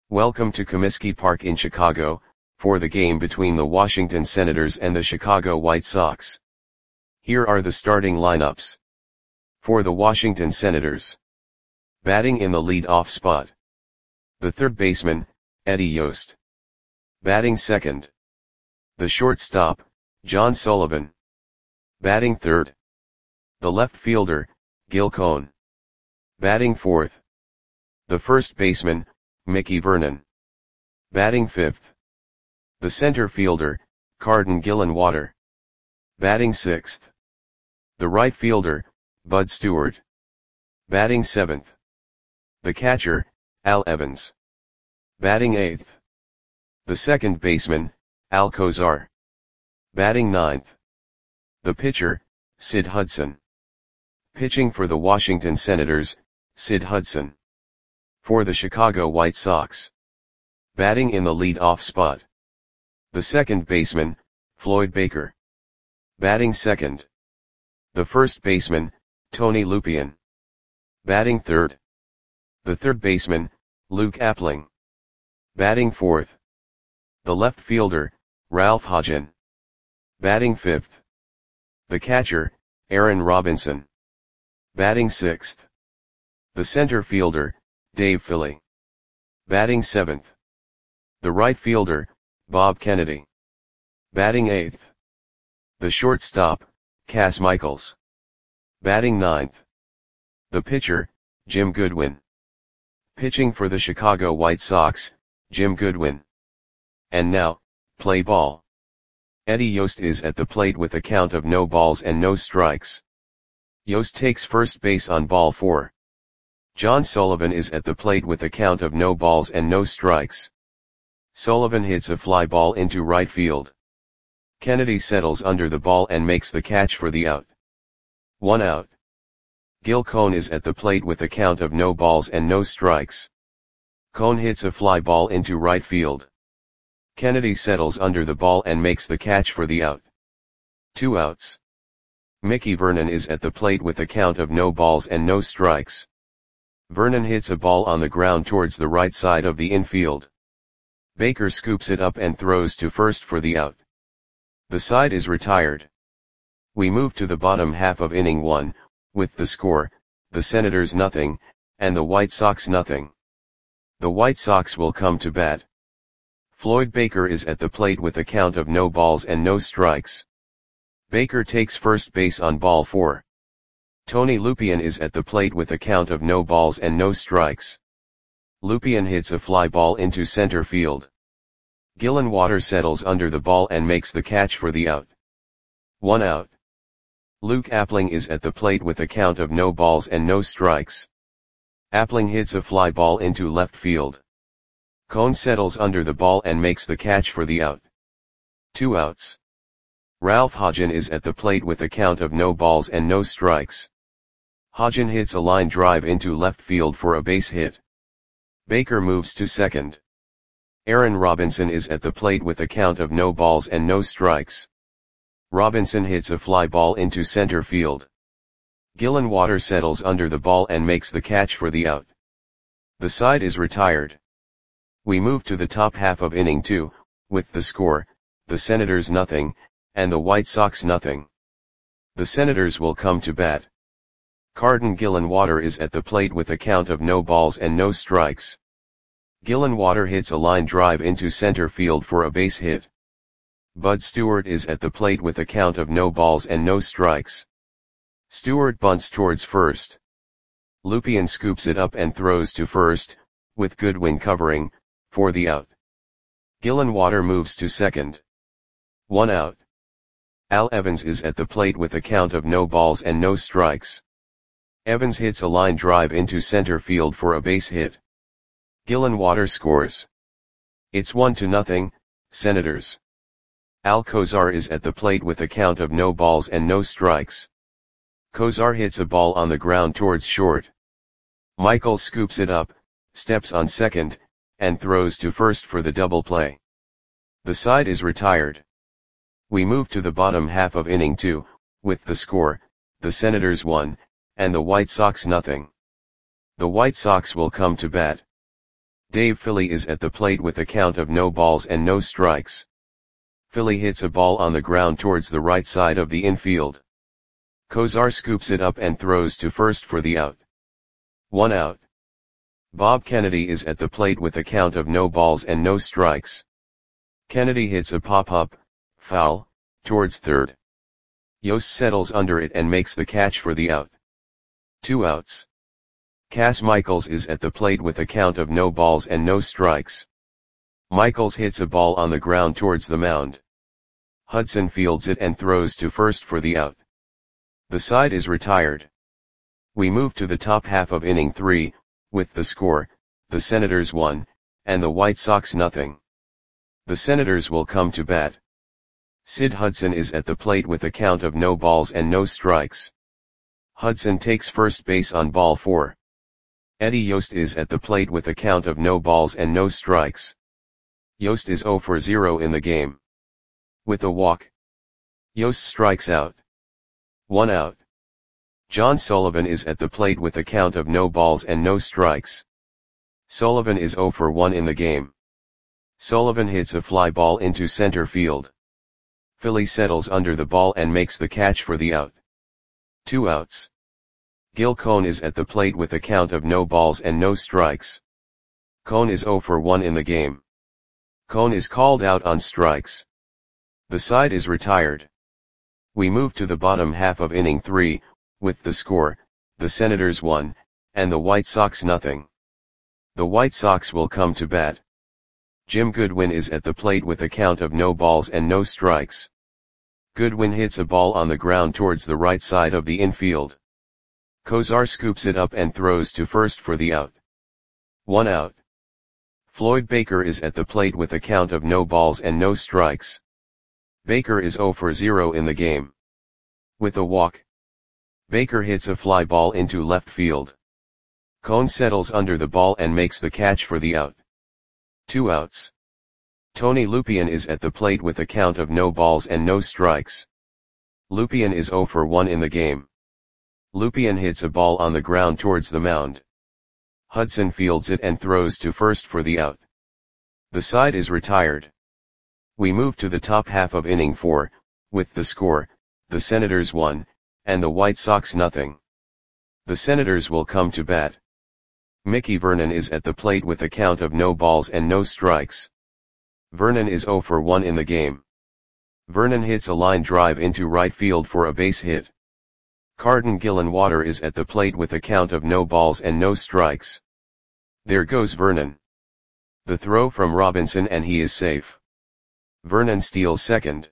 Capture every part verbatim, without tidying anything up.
Welcome to Comiskey Park in Chicago, for the game between the Washington Senators and the Chicago White Sox. Here are the starting lineups. For the Washington Senators. Batting in the lead-off spot. The third baseman, Eddie Yost. Batting second. The shortstop, John Sullivan. Batting third. The left fielder, Gil Cohn. Batting fourth. The first baseman, Mickey Vernon. Batting fifth. The center fielder, Carden Gillenwater. Batting sixth. The right fielder, Bud Stewart. Batting seventh. The catcher, Al Evans. Batting eighth. The second baseman, Al Kozar. Batting ninth. The pitcher, Sid Hudson. Pitching for the Washington Senators, Sid Hudson. For the Chicago White Sox. Batting in the lead-off spot. The second baseman, Floyd Baker. Batting second. The first baseman, Tony Lupien. Batting third. The third baseman, Luke Appling. Batting fourth. The left fielder, Ralph Hodgen. Batting fifth. The catcher, Aaron Robinson. Batting sixth. The center fielder, Dave Philly. Batting seventh. The right fielder, Bob Kennedy. Batting eighth. The shortstop, Cass Michaels. Batting ninth. The pitcher, Jim Goodwin. Pitching for the Chicago White Sox, Jim Goodwin. And now, play ball. Eddie Yost is at the plate with a count of no balls and no strikes. Yost takes first base on ball four. John Sullivan is at the plate with a count of no balls and no strikes. Sullivan hits a fly ball into right field. Kennedy settles under the ball and makes the catch for the out. One out. Gil Cohn is at the plate with a count of no balls and no strikes. Cohn hits a fly ball into right field. Kennedy settles under the ball and makes the catch for the out. Two outs. Mickey Vernon is at the plate with a count of no balls and no strikes. Vernon hits a ball on the ground towards the right side of the infield. Baker scoops it up and throws to first for the out. The side is retired. We move to the bottom half of inning one, with the score, the Senators nothing, and the White Sox nothing. The White Sox will come to bat. Floyd Baker is at the plate with a count of no balls and no strikes. Baker takes first base on ball four. Tony Lupien is at the plate with a count of no balls and no strikes. Lupien hits a fly ball into center field. Gillenwater settles under the ball and makes the catch for the out. One out. Luke Appling is at the plate with a count of no balls and no strikes. Appling hits a fly ball into left field. Cohn settles under the ball and makes the catch for the out. Two outs. Ralph Hodgen is at the plate with a count of no balls and no strikes. Hodgen hits a line drive into left field for a base hit. Baker moves to second. Aaron Robinson is at the plate with a count of no balls and no strikes. Robinson hits a fly ball into center field. Gillenwater settles under the ball and makes the catch for the out. The side is retired. We move to the top half of inning two, with the score, the Senators nothing, and the White Sox nothing. The Senators will come to bat. Carden Gillenwater is at the plate with a count of no balls and no strikes. Gillenwater hits a line drive into center field for a base hit. Bud Stewart is at the plate with a count of no balls and no strikes. Stewart bunts towards first. Lupien scoops it up and throws to first, with Goodwin covering, for the out. Gillenwater moves to second. One out. Al Evans is at the plate with a count of no balls and no strikes. Evans hits a line drive into center field for a base hit. Gillenwater scores. It's one to nothing, Senators. Al Kozar is at the plate with a count of no balls and no strikes. Kozar hits a ball on the ground towards short. Michael scoops it up, steps on second, and throws to first for the double play. The side is retired. We move to the bottom half of inning two, with the score, the Senators one, and the White Sox nothing. The White Sox will come to bat. Dave Philly is at the plate with a count of no balls and no strikes. Philly hits a ball on the ground towards the right side of the infield. Kozar scoops it up and throws to first for the out. One out. Bob Kennedy is at the plate with a count of no balls and no strikes. Kennedy hits a pop-up, foul, towards third. Yost settles under it and makes the catch for the out. Two outs. Cass Michaels is at the plate with a count of no balls and no strikes. Michaels hits a ball on the ground towards the mound. Hudson fields it and throws to first for the out. The side is retired. We move to the top half of inning three, with the score, the Senators one, and the White Sox nothing. The Senators will come to bat. Sid Hudson is at the plate with a count of no balls and no strikes. Hudson takes first base on ball four. Eddie Yost is at the plate with a count of no balls and no strikes. Yost is zero for zero in the game. With a walk, Yost strikes out. One out. John Sullivan is at the plate with a count of no balls and no strikes. Sullivan is zero for one in the game. Sullivan hits a fly ball into center field. Philly settles under the ball and makes the catch for the out. Two outs. Gil Cone is at the plate with a count of no balls and no strikes. Cone is zero for one in the game. Cone is called out on strikes. The side is retired. We move to the bottom half of inning three, with the score, the Senators one, and the White Sox nothing. The White Sox will come to bat. Jim Goodwin is at the plate with a count of no balls and no strikes. Goodwin hits a ball on the ground towards the right side of the infield. Kozar scoops it up and throws to first for the out. One out. Floyd Baker is at the plate with a count of no balls and no strikes. Baker is zero for zero in the game. With a walk, Baker hits a fly ball into left field. Cone settles under the ball and makes the catch for the out. Two outs. Tony Lupien is at the plate with a count of no balls and no strikes. Lupien is zero for one in the game. Lupien hits a ball on the ground towards the mound. Hudson fields it and throws to first for the out. The side is retired. We move to the top half of inning four, with the score, the Senators one, and the White Sox nothing. The Senators will come to bat. Mickey Vernon is at the plate with a count of no balls and no strikes. Vernon is zero for one in the game. Vernon hits a line drive into right field for a base hit. Carden Gillenwater is at the plate with a count of no balls and no strikes. There goes Vernon. The throw from Robinson and he is safe. Vernon steals second.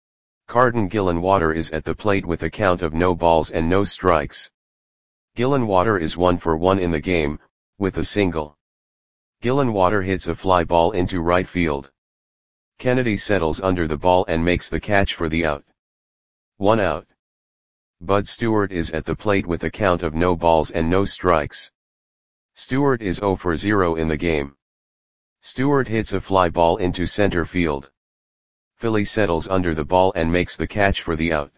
Carden Gillenwater is at the plate with a count of no balls and no strikes. Gillenwater is one for one in the game, with a single. Gillenwater hits a fly ball into right field. Kennedy settles under the ball and makes the catch for the out. One out. Bud Stewart is at the plate with a count of no balls and no strikes. Stewart is zero for zero in the game. Stewart hits a fly ball into center field. Philly settles under the ball and makes the catch for the out.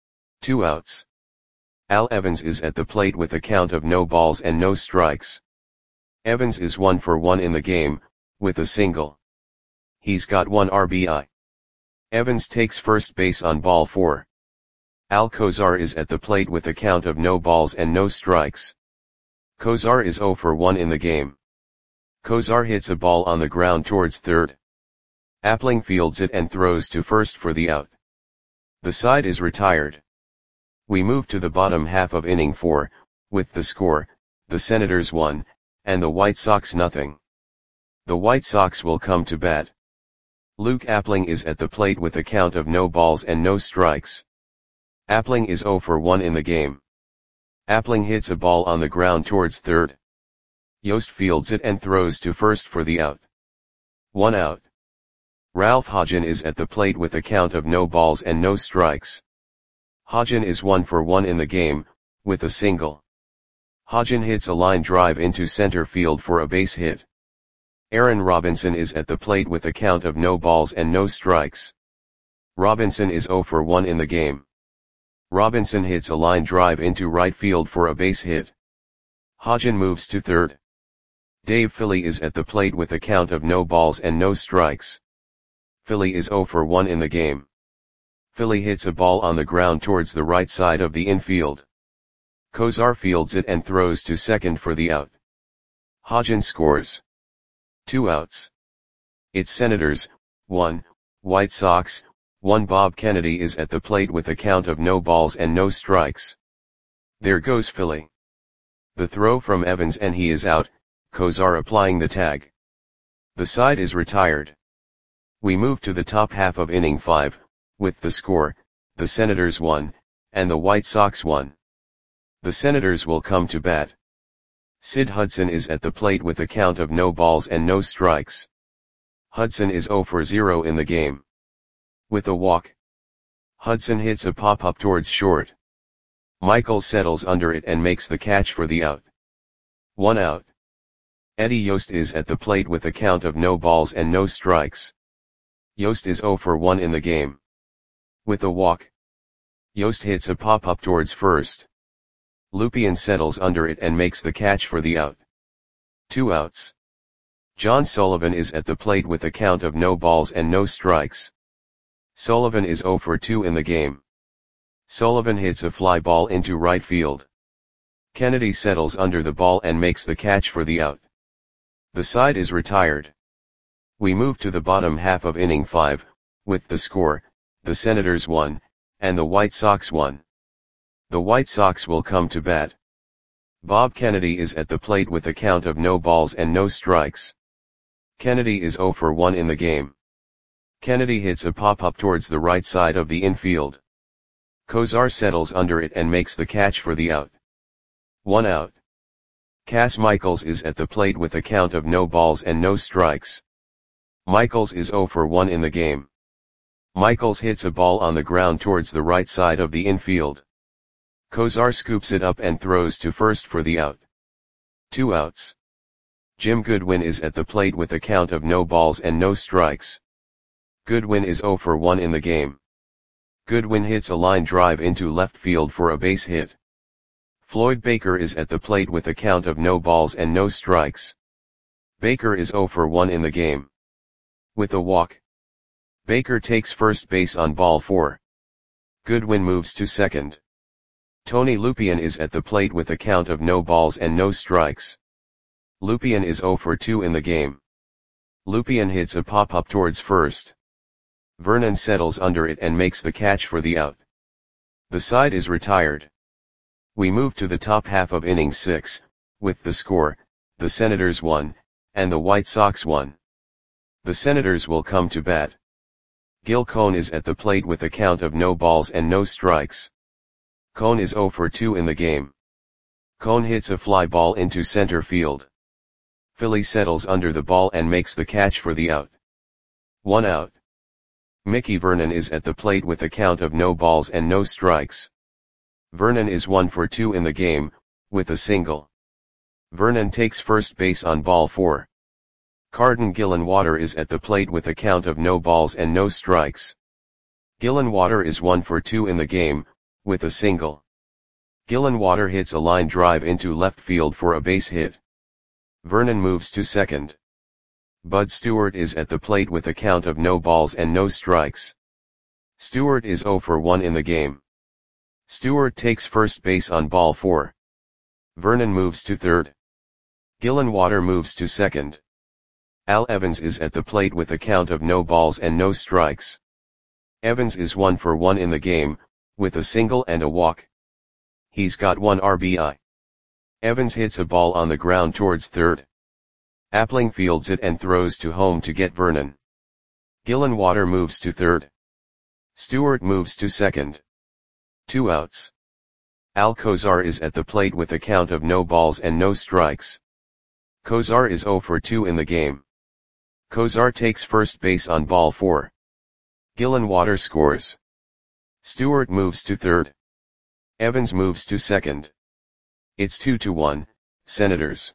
Two outs. Al Evans is at the plate with a count of no balls and no strikes. Evans is one for one in the game, with a single. He's got one R B I. Evans takes first base on ball four. Al Kozar is at the plate with a count of no balls and no strikes. Kozar is zero for one in the game. Kozar hits a ball on the ground towards third. Appling fields it and throws to first for the out. The side is retired. We move to the bottom half of inning four, with the score, the Senators one, and the White Sox nothing. The White Sox will come to bat. Luke Appling is at the plate with a count of no balls and no strikes. Appling is zero for one in the game. Appling hits a ball on the ground towards third. Yost fields it and throws to first for the out. One out. Ralph Hodgen is at the plate with a count of no balls and no strikes. Hodgen is one for one in the game, with a single. Hodgen hits a line drive into center field for a base hit. Aaron Robinson is at the plate with a count of no balls and no strikes. Robinson is zero for one in the game. Robinson hits a line drive into right field for a base hit. Hodgen moves to third. Dave Philly is at the plate with a count of no balls and no strikes. Philly is zero for one in the game. Philly hits a ball on the ground towards the right side of the infield. Kozar fields it and throws to second for the out. Hodgins scores. Two outs. It's Senators, one, White Sox, one. Bob Kennedy is at the plate with a count of no balls and no strikes. There goes Philly. The throw from Evans and he is out, Kozar applying the tag. The side is retired. We move to the top half of inning five, with the score, the Senators one, and the White Sox one. The Senators will come to bat. Sid Hudson is at the plate with a count of no balls and no strikes. Hudson is zero for zero in the game. With a walk, Hudson hits a pop-up towards short. Michaels settles under it and makes the catch for the out. One out. Eddie Yost is at the plate with a count of no balls and no strikes. Yost is zero for one in the game. With a walk, Yost hits a pop-up towards first. Lupien settles under it and makes the catch for the out. Two outs. John Sullivan is at the plate with a count of no balls and no strikes. Sullivan is zero for two in the game. Sullivan hits a fly ball into right field. Kennedy settles under the ball and makes the catch for the out. The side is retired. We move to the bottom half of inning five, with the score, the Senators one, and the White Sox one. The White Sox will come to bat. Bob Kennedy is at the plate with a count of no balls and no strikes. Kennedy is zero for one in the game. Kennedy hits a pop-up towards the right side of the infield. Kozar settles under it and makes the catch for the out. One out. Cass Michaels is at the plate with a count of no balls and no strikes. Michaels is zero for one in the game. Michaels hits a ball on the ground towards the right side of the infield. Kozar scoops it up and throws to first for the out. Two outs. Jim Goodwin is at the plate with a count of no balls and no strikes. Goodwin is zero for one in the game. Goodwin hits a line drive into left field for a base hit. Floyd Baker is at the plate with a count of no balls and no strikes. Baker is zero for one in the game. With a walk, Baker takes first base on ball four. Goodwin moves to second. Tony Lupien is at the plate with a count of no balls and no strikes. Lupien is zero for two in the game. Lupien hits a pop-up towards first. Vernon settles under it and makes the catch for the out. The side is retired. We move to the top half of inning six, with the score, the Senators one, and the White Sox one. The Senators will come to bat. Gil Cone is at the plate with a count of no balls and no strikes. Cone is zero for two in the game. Cone hits a fly ball into center field. Philly settles under the ball and makes the catch for the out. One out. Mickey Vernon is at the plate with a count of no balls and no strikes. Vernon is one for two in the game, with a single. Vernon takes first base on ball four. Carden Gillenwater is at the plate with a count of no balls and no strikes. Gillenwater is one for two in the game, with a single. Gillenwater hits a line drive into left field for a base hit. Vernon moves to second. Bud Stewart is at the plate with a count of no balls and no strikes. Stewart is zero for one in the game. Stewart takes first base on ball four. Vernon moves to third. Gillenwater moves to second. Al Evans is at the plate with a count of no balls and no strikes. Evans is one for one in the game, with a single and a walk. He's got one R B I. Evans hits a ball on the ground towards third. Appling fields it and throws to home to get Vernon. Gillenwater moves to third. Stewart moves to second. Two outs. Al Kozar is at the plate with a count of no balls and no strikes. Kozar is zero for two in the game. Kozar takes first base on ball four. Gillenwater scores. Stewart moves to third. Evans moves to second. It's two to one, Senators.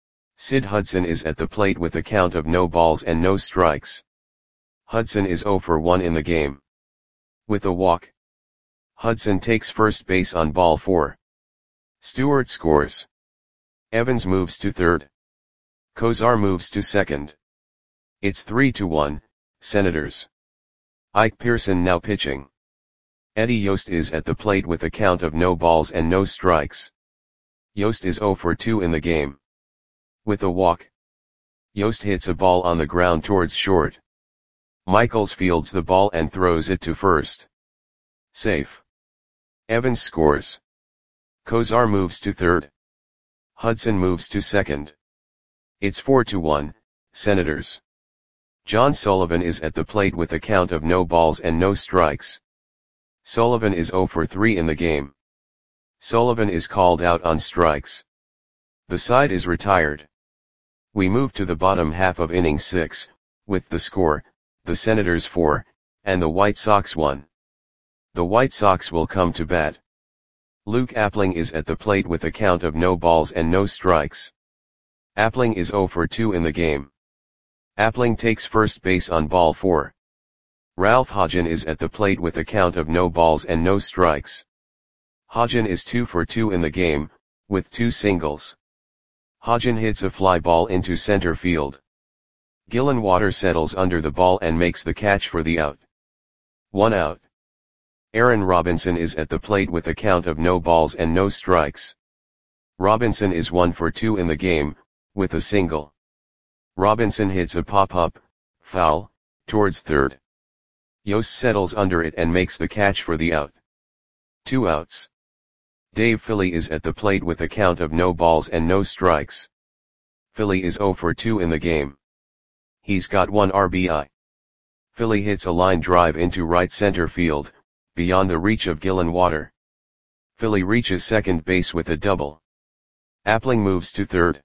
Sid Hudson is at the plate with a count of no balls and no strikes. Hudson is zero for one in the game. With a walk, Hudson takes first base on ball four. Stewart scores. Evans moves to third. Kozar moves to second. It's three to one, Senators. Ike Pearson now pitching. Eddie Yost is at the plate with a count of no balls and no strikes. Yost is zero for two in the game. With a walk, Yost hits a ball on the ground towards short. Michaels fields the ball and throws it to first. Safe. Evans scores. Kozar moves to third. Hudson moves to second. It's four to one, Senators. John Sullivan is at the plate with a count of no balls and no strikes. Sullivan is zero for three in the game. Sullivan is called out on strikes. The side is retired. We move to the bottom half of inning six, with the score, the Senators four, and the White Sox one. The White Sox will come to bat. Luke Appling is at the plate with a count of no balls and no strikes. Appling is zero for two in the game. Appling takes first base on ball four. Ralph Hodgen is at the plate with a count of no balls and no strikes. Hodgen is two for two in the game, with two singles. Hodgen hits a fly ball into center field. Gillenwater settles under the ball and makes the catch for the out. One out. Aaron Robinson is at the plate with a count of no balls and no strikes. Robinson is one for two in the game, with a single. Robinson hits a pop-up, foul, towards third. Yost settles under it and makes the catch for the out. Two outs. Dave Philly is at the plate with a count of no balls and no strikes. Philly is zero for two in the game. He's got one R B I. Philly hits a line drive into right center field, beyond the reach of Gillenwater. Philly reaches second base with a double. Appling moves to third.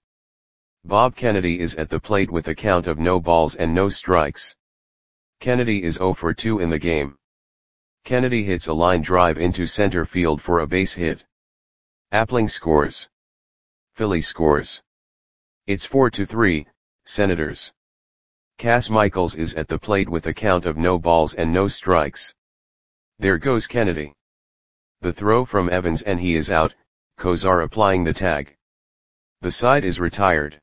Bob Kennedy is at the plate with a count of no balls and no strikes. Kennedy is zero for two in the game. Kennedy hits a line drive into center field for a base hit. Appling scores. Philly scores. It's four to three, Senators. Cass Michaels is at the plate with a count of no balls and no strikes. There goes Kennedy. The throw from Evans and he is out, Kozar applying the tag. The side is retired.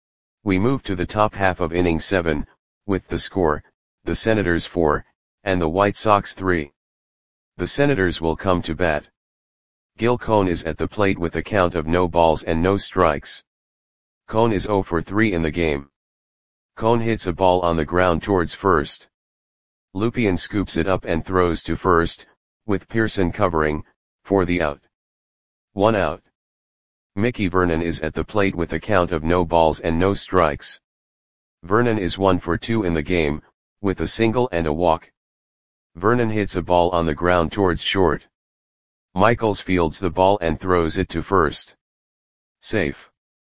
We move to the top half of inning seven, with the score, the Senators four, and the White Sox three. The Senators will come to bat. Gil Cohn is at the plate with a count of no balls and no strikes. Cohn is zero for three in the game. Cohn hits a ball on the ground towards first. Lupien scoops it up and throws to first, with Pearson covering, for the out. One out. Mickey Vernon is at the plate with a count of no balls and no strikes. Vernon is one for two in the game, with a single and a walk. Vernon hits a ball on the ground towards short. Michaels fields the ball and throws it to first. Safe.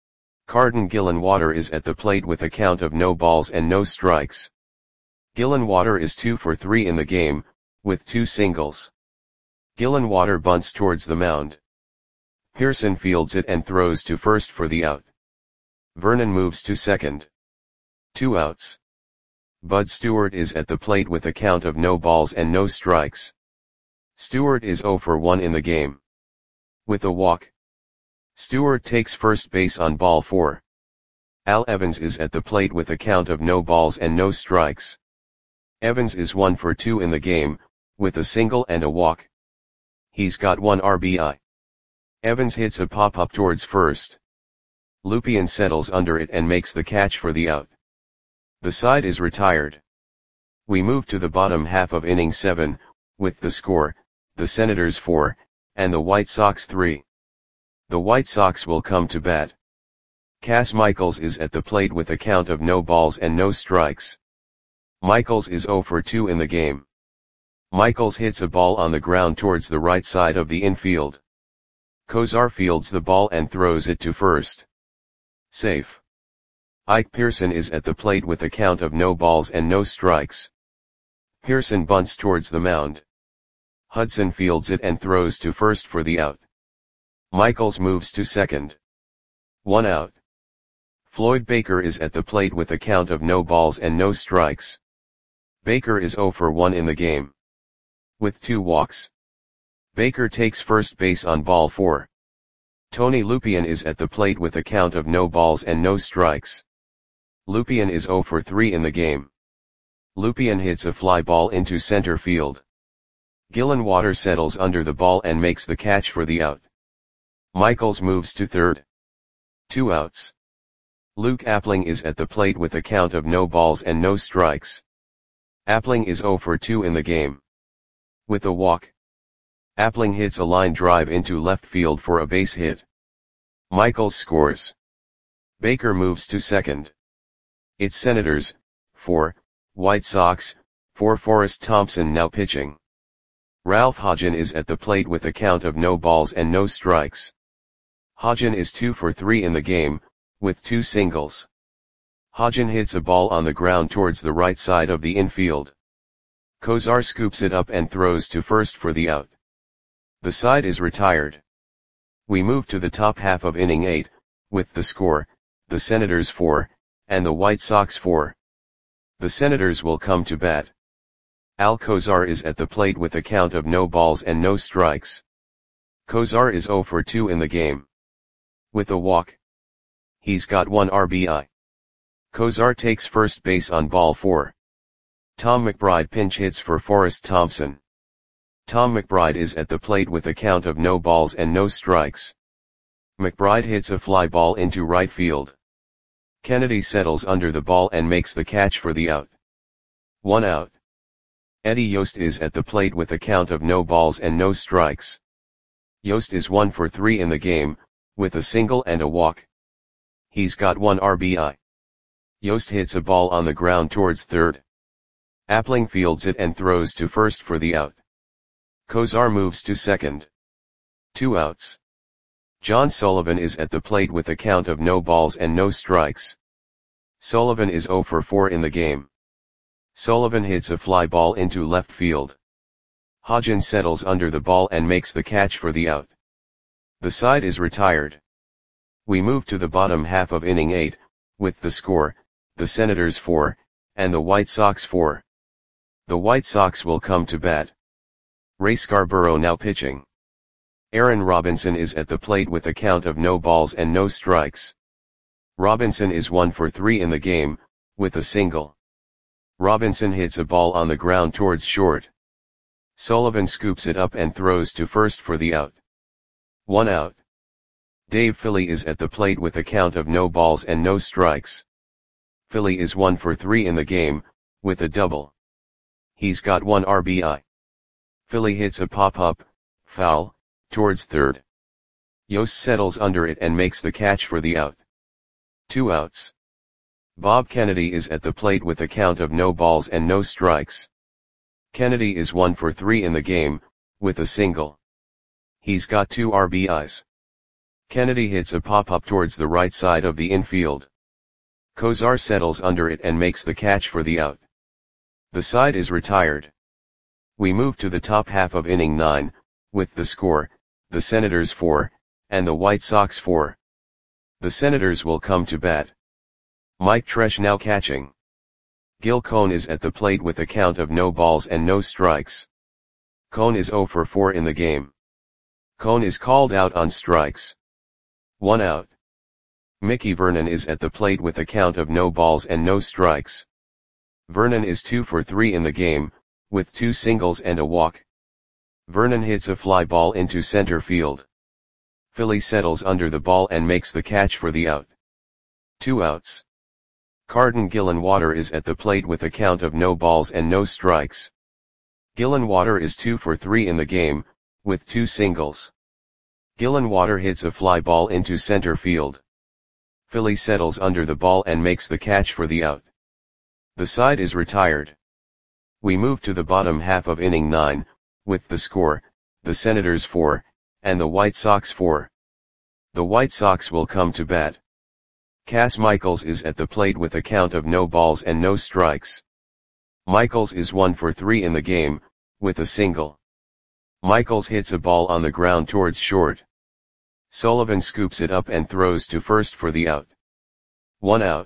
Carden Gillenwater is at the plate with a count of no balls and no strikes. Gillenwater is two for three in the game, with two singles. Gillenwater bunts towards the mound. Pearson fields it and throws to first for the out. Vernon moves to second. Two outs. Bud Stewart is at the plate with a count of no balls and no strikes. Stewart is zero for one in the game. With a walk, Stewart takes first base on ball four. Al Evans is at the plate with a count of no balls and no strikes. Evans is one for two in the game, with a single and a walk. He's got one R B I. Evans hits a pop-up towards first. Lupien settles under it and makes the catch for the out. The side is retired. We move to the bottom half of inning seven, with the score, the Senators four, and the White Sox three. The White Sox will come to bat. Cass Michaels is at the plate with a count of no balls and no strikes. Michaels is zero for two in the game. Michaels hits a ball on the ground towards the right side of the infield. Kozar fields the ball and throws it to first. Safe. Ike Pearson is at the plate with a count of no balls and no strikes. Pearson bunts towards the mound. Hudson fields it and throws to first for the out. Michaels moves to second. One out. Floyd Baker is at the plate with a count of no balls and no strikes. Baker is zero for one in the game. With two walks. Baker takes first base on ball four. Tony Lupien is at the plate with a count of no balls and no strikes. Lupien is zero for three in the game. Lupien hits a fly ball into center field. Gillenwater settles under the ball and makes the catch for the out. Michaels moves to third. Two outs. Luke Appling is at the plate with a count of no balls and no strikes. Appling is zero for two in the game. With a walk, Appling hits a line drive into left field for a base hit. Michaels scores. Baker moves to second. It's Senators, four, White Sox, four. Forrest Thompson now pitching. Ralph Hodgen is at the plate with a count of no balls and no strikes. Hodgen is two for three in the game, with two singles. Hodgen hits a ball on the ground towards the right side of the infield. Kozar scoops it up and throws to first for the out. The side is retired. We move to the top half of inning eight, with the score, the Senators four, and the White Sox four. The Senators will come to bat. Al Kozar is at the plate with a count of no balls and no strikes. Kozar is zero for two in the game. With a walk, he's got one R B I. Kozar takes first base on ball four. Tom McBride pinch hits for Forrest Thompson. Tom McBride is at the plate with a count of no balls and no strikes. McBride hits a fly ball into right field. Kennedy settles under the ball and makes the catch for the out. One out. Eddie Yost is at the plate with a count of no balls and no strikes. Yost is one for three in the game, with a single and a walk. He's got one R B I. Yost hits a ball on the ground towards third. Appling fields it and throws to first for the out. Kozar moves to second. Two outs. John Sullivan is at the plate with a count of no balls and no strikes. Sullivan is zero for four in the game. Sullivan hits a fly ball into left field. Hodgen settles under the ball and makes the catch for the out. The side is retired. We move to the bottom half of inning eight, with the score, the Senators four, and the White Sox four. The White Sox will come to bat. Ray Scarborough now pitching. Aaron Robinson is at the plate with a count of no balls and no strikes. Robinson is one for three in the game, with a single. Robinson hits a ball on the ground towards short. Sullivan scoops it up and throws to first for the out. One out. Dave Philly is at the plate with a count of no balls and no strikes. Philly is one for three in the game, with a double. He's got one R B I. Philly hits a pop-up, foul, towards third. Yost settles under it and makes the catch for the out. Two outs. Bob Kennedy is at the plate with a count of no balls and no strikes. Kennedy is one for three in the game, with a single. He's got two R B Is. Kennedy hits a pop-up towards the right side of the infield. Kozar settles under it and makes the catch for the out. The side is retired. We move to the top half of inning nine, with the score, the Senators four, and the White Sox four. The Senators will come to bat. Mike Tresh now catching. Gil Cohn is at the plate with a count of no balls and no strikes. Cohn is zero for four in the game. Cohn is called out on strikes. One out. Mickey Vernon is at the plate with a count of no balls and no strikes. Vernon is two for three in the game, with two singles and a walk. Vernon hits a fly ball into center field. Philly settles under the ball and makes the catch for the out. Two outs. Carden Gillenwater is at the plate with a count of no balls and no strikes. Gillenwater is two for three in the game, with two singles. Gillenwater hits a fly ball into center field. Philly settles under the ball and makes the catch for the out. The side is retired. We move to the bottom half of inning nine, with the score, the Senators four, and the White Sox four. The White Sox will come to bat. Cass Michaels is at the plate with a count of no balls and no strikes. Michaels is one for three in the game, with a single. Michaels hits a ball on the ground towards short. Sullivan scoops it up and throws to first for the out. One out.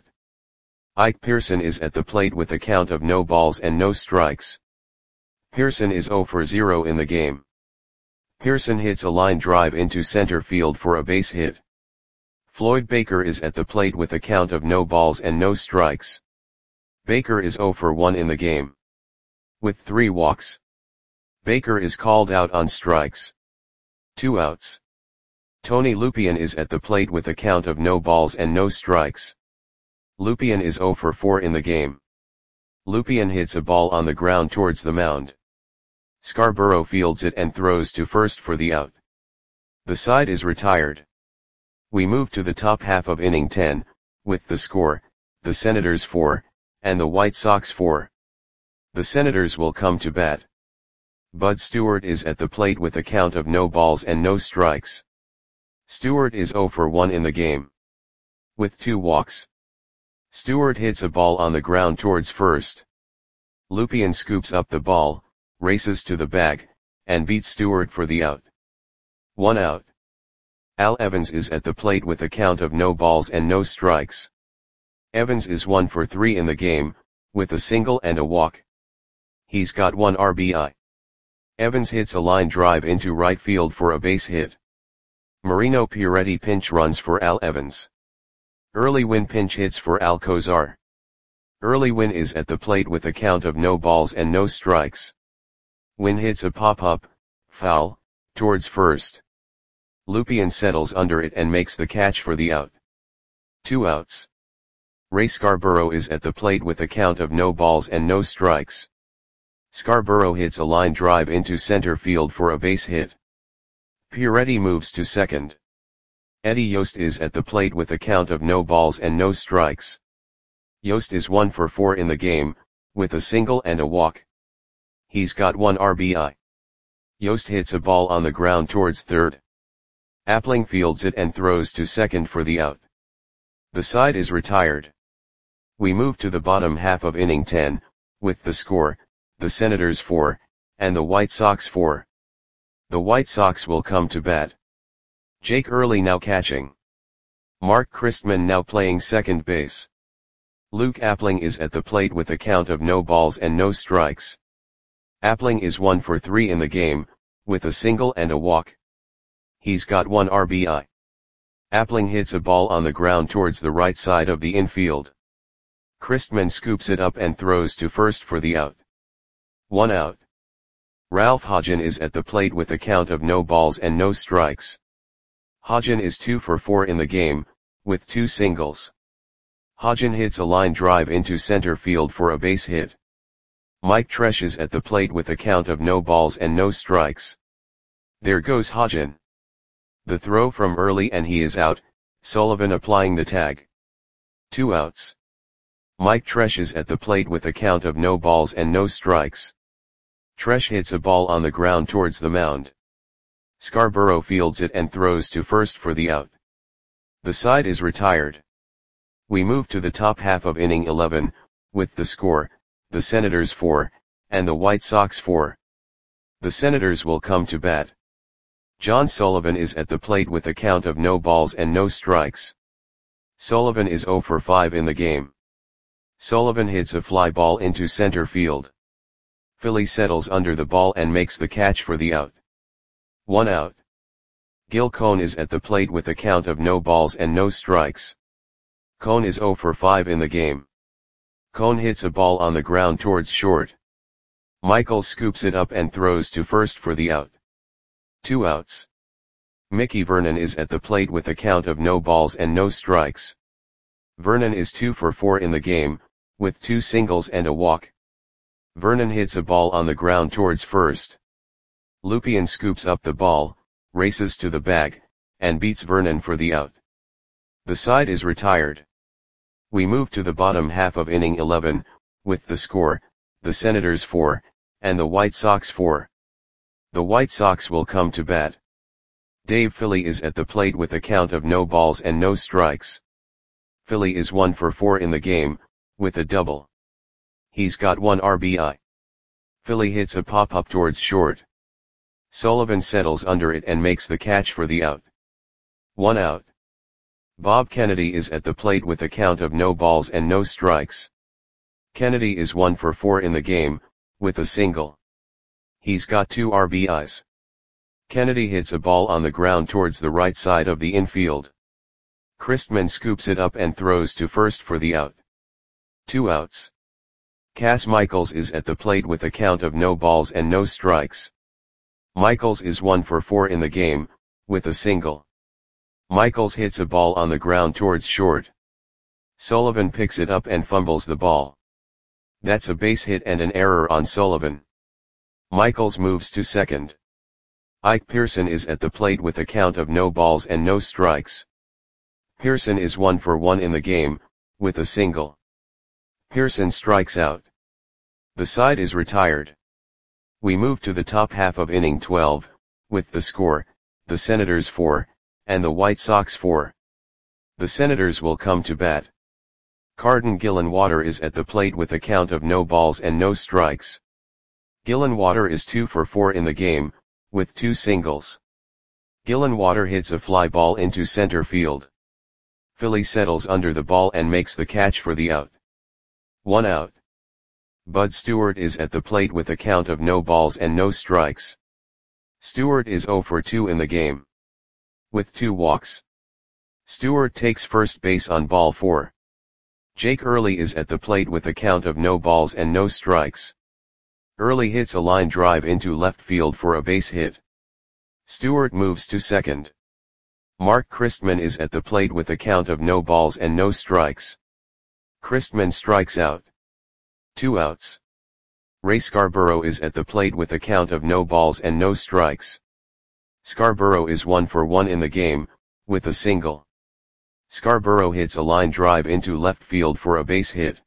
Ike Pearson is at the plate with a count of no balls and no strikes. Pearson is zero for zero in the game. Pearson hits a line drive into center field for a base hit. Floyd Baker is at the plate with a count of no balls and no strikes. Baker is zero for one in the game, with three walks. Baker is called out on strikes. Two outs. Tony Lupien is at the plate with a count of no balls and no strikes. Lupien is zero for four in the game. Lupien hits a ball on the ground towards the mound. Scarborough fields it and throws to first for the out. The side is retired. We move to the top half of inning ten, with the score, the Senators four, and the White Sox four. The Senators will come to bat. Bud Stewart is at the plate with a count of no balls and no strikes. Stewart is zero for one in the game, with two walks. Stewart hits a ball on the ground towards first. Lupien scoops up the ball, races to the bag, and beats Stewart for the out. One out. Al Evans is at the plate with a count of no balls and no strikes. Evans is one for three in the game, with a single and a walk. He's got one R B I. Evans hits a line drive into right field for a base hit. Marino Pieretti pinch runs for Al Evans. Early Win pinch hits for Al Cozart. Early Win is at the plate with a count of no balls and no strikes. Win hits a pop-up, foul, towards first. Lupien settles under it and makes the catch for the out. Two outs. Ray Scarborough is at the plate with a count of no balls and no strikes. Scarborough hits a line drive into center field for a base hit. Pieretti moves to second. Eddie Yost is at the plate with a count of no balls and no strikes. Yost is one for four in the game, with a single and a walk. He's got one R B I. Yost hits a ball on the ground towards third. Appling fields it and throws to second for the out. The side is retired. We move to the bottom half of inning ten, with the score, the Senators four, and the White Sox four. The White Sox will come to bat. Jake Early now catching. Mark Christman now playing second base. Luke Appling is at the plate with a count of no balls and no strikes. Appling is one for three in the game, with a single and a walk. He's got one R B I. Appling hits a ball on the ground towards the right side of the infield. Christman scoops it up and throws to first for the out. One out. Ralph Hodgen is at the plate with a count of no balls and no strikes. Hodgen is two for four in the game, with two singles. Hodgen hits a line drive into center field for a base hit. Mike Tresh is at the plate with a count of no balls and no strikes. There goes Hodgen. The throw from Early and he is out, Sullivan applying the tag. Two outs. Mike Tresh is at the plate with a count of no balls and no strikes. Tresh hits a ball on the ground towards the mound. Scarborough fields it and throws to first for the out. The side is retired. We move to the top half of inning eleven, with the score, the Senators four, and the White Sox four. The Senators will come to bat. John Sullivan is at the plate with a count of no balls and no strikes. Sullivan is zero for five in the game. Sullivan hits a fly ball into center field. Philly settles under the ball and makes the catch for the out. One out. Gil Cone is at the plate with a count of no balls and no strikes. Cone is zero for five in the game. Cone hits a ball on the ground towards short. Michaels scoops it up and throws to first for the out. Two outs. Mickey Vernon is at the plate with a count of no balls and no strikes. Vernon is two for four in the game, with two singles and a walk. Vernon hits a ball on the ground towards first. Lupien scoops up the ball, races to the bag, and beats Vernon for the out. The side is retired. We move to the bottom half of inning eleven, with the score, the Senators four, and the White Sox four. The White Sox will come to bat. Dave Philly is at the plate with a count of no balls and no strikes. Philly is one for four in the game, with a double. He's got one R B I. Philly hits a pop-up towards short. Sullivan settles under it and makes the catch for the out. One out. Bob Kennedy is at the plate with a count of no balls and no strikes. Kennedy is one for four in the game, with a single. He's got two R B Is. Kennedy hits a ball on the ground towards the right side of the infield. Christman scoops it up and throws to first for the out. Two outs. Cass Michaels is at the plate with a count of no balls and no strikes. Michaels is one for four in the game, with a single. Michaels hits a ball on the ground towards short. Sullivan picks it up and fumbles the ball. That's a base hit and an error on Sullivan. Michaels moves to second. Ike Pearson is at the plate with a count of no balls and no strikes. Pearson is one for one in the game, with a single. Pearson strikes out. The side is retired. We move to the top half of inning twelve, with the score, the Senators four, and the White Sox four. The Senators will come to bat. Carden Gillenwater is at the plate with a count of no balls and no strikes. Gillenwater is two for four in the game, with two singles. Gillenwater hits a fly ball into center field. Philly settles under the ball and makes the catch for the out. One out. Bud Stewart is at the plate with a count of no balls and no strikes. Stewart is zero for two in the game, with two walks. Stewart takes first base on ball four. Jake Early is at the plate with a count of no balls and no strikes. Early hits a line drive into left field for a base hit. Stewart moves to second. Mark Christman is at the plate with a count of no balls and no strikes. Christman strikes out. Two outs. Ray Scarborough is at the plate with a count of no balls and no strikes. Scarborough is one for one in the game, with a single. Scarborough hits a line drive into left field for a base hit.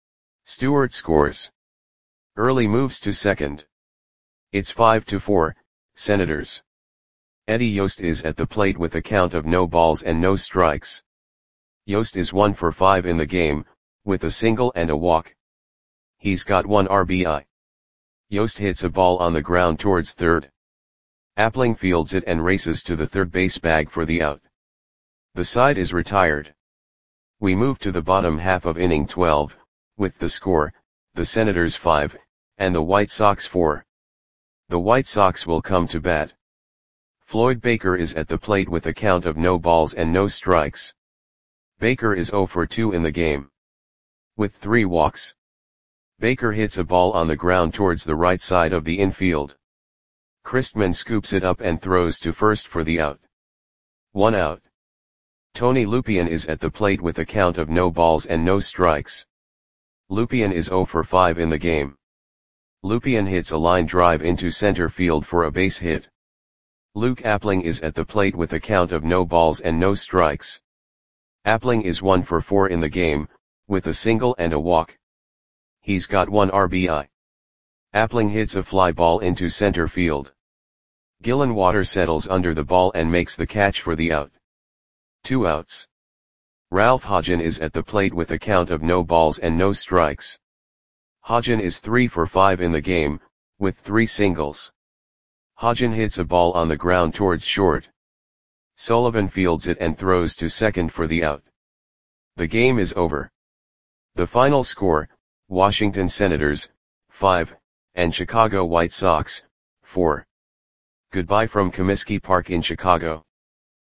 Stewart scores. Early moves to second. It's five to four, Senators. Eddie Yost is at the plate with a count of no balls and no strikes. Yost is one for five in the game, with a single and a walk. He's got one R B I. Yost hits a ball on the ground towards third. Appling fields it and races to the third base bag for the out. The side is retired. We move to the bottom half of inning twelve, with the score, the Senators five, and the White Sox four. The White Sox will come to bat. Floyd Baker is at the plate with a count of no balls and no strikes. Baker is zero for two in the game, with three walks. Baker hits a ball on the ground towards the right side of the infield. Christman scoops it up and throws to first for the out. One out. Tony Lupien is at the plate with a count of no balls and no strikes. Lupien is zero for five in the game. Lupien hits a line drive into center field for a base hit. Luke Appling is at the plate with a count of no balls and no strikes. Appling is one for four in the game, with a single and a walk. He's got one R B I. Appling hits a fly ball into center field. Gillenwater settles under the ball and makes the catch for the out. Two outs. Ralph Hodgen is at the plate with a count of no balls and no strikes. Hodgen is three for five in the game, with three singles. Hodgen hits a ball on the ground towards short. Sullivan fields it and throws to second for the out. The game is over. The final score, Washington Senators, five, and Chicago White Sox, four. Goodbye from Comiskey Park in Chicago.